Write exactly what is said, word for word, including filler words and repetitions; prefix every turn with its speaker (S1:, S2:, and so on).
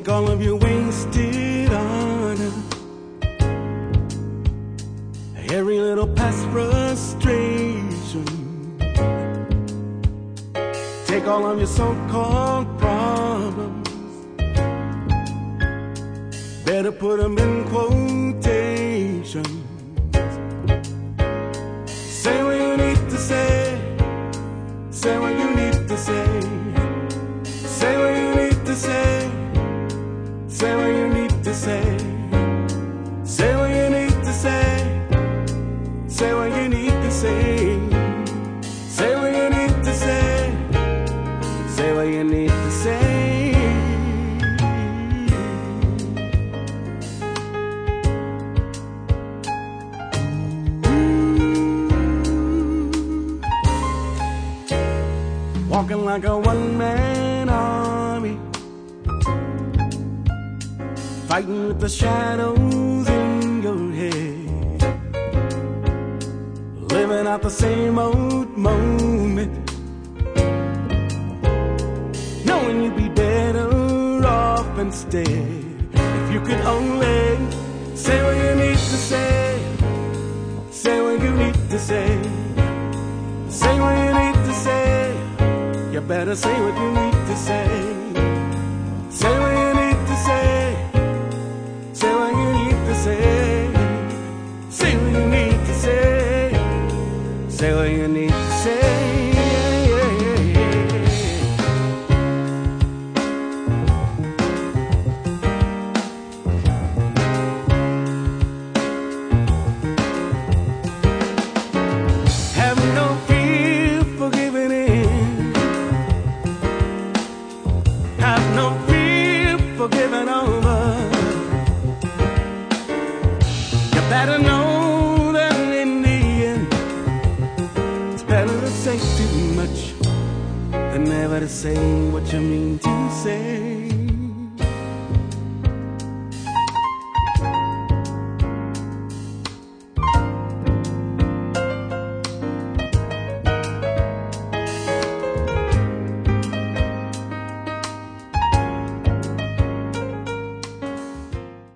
S1: Take all of your wasted honor, every little past frustration, take all of your so-called problems, better put them in quotations. Say what you need to say, say what you need to say, say what you need to say, say what you need to say, say what you need to say, say what you need to say, say what you need to say, say what you need to say. Walking like a one-man army, fighting with the shadows in your head, living out the same old moment, knowing you'd be better off instead if you could only say what you need to say, say what you need to say, say what you need to say. You better say what you need to say, say what you need to say, say what you need to say, say what you need to say, say what you need to say. Have no fear for giving in, have no fear for giving over. You better know that in the end, it's better to say too much than never to say what you mean to say.